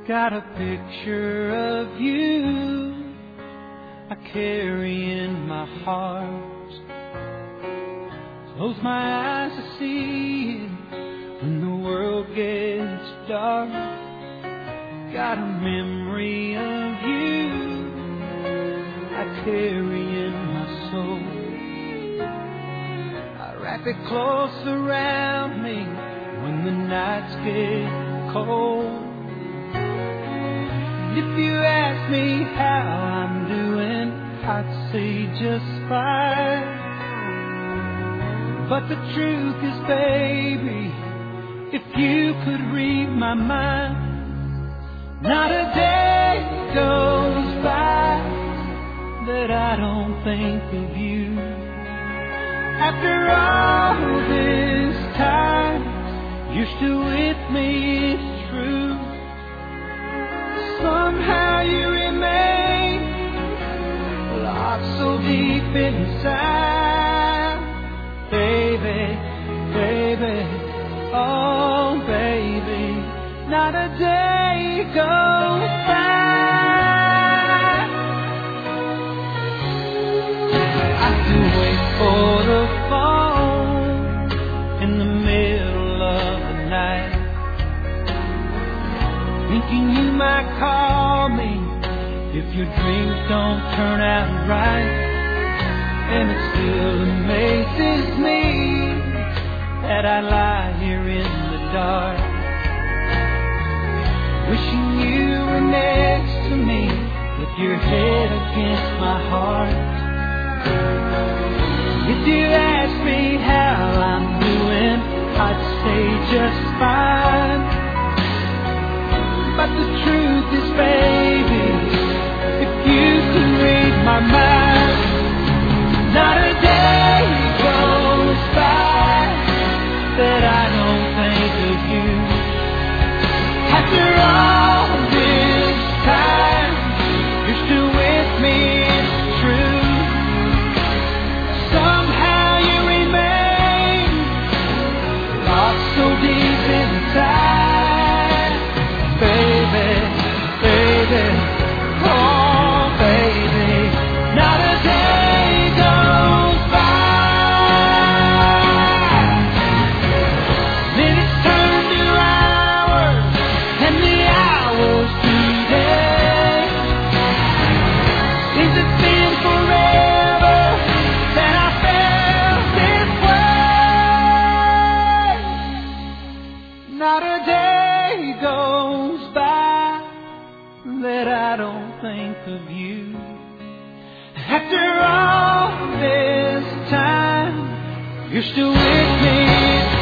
Got a picture of you I carry in my heart. Close my eyes to see it when the world gets dark. Got a memory of you I carry in my soul. I wrap it close around me when the nights get cold. If you ask me how I'm doing, I'd say just fine. But the truth is, baby, if you could read my mind, not a day goes by that I don't think of you. After all this time, you're still with me, it's true. Somehow you remain locked so deep inside. Baby, baby, oh baby, not a day goes by. I can wait for the phone in the middle of the night, thinking you might call me if your dreams don't turn out right. And it still amazes me that I lie here in the dark, wishing you were next to me with your head against my heart. If you ask me how I'm doing, I'd say just fine. But the truth is, baby, if you could read my mind, not a day goes by that I don't think of you. After all this time, you're still with me, it's true. Somehow you remain locked so deep inside. Baby, baby, oh baby, not a day goes by. Minutes turn to hours, and the hours to days. Seems it's been forever that I felt this way. Not a day goes by that I don't think of you. After all this time, you're still with me.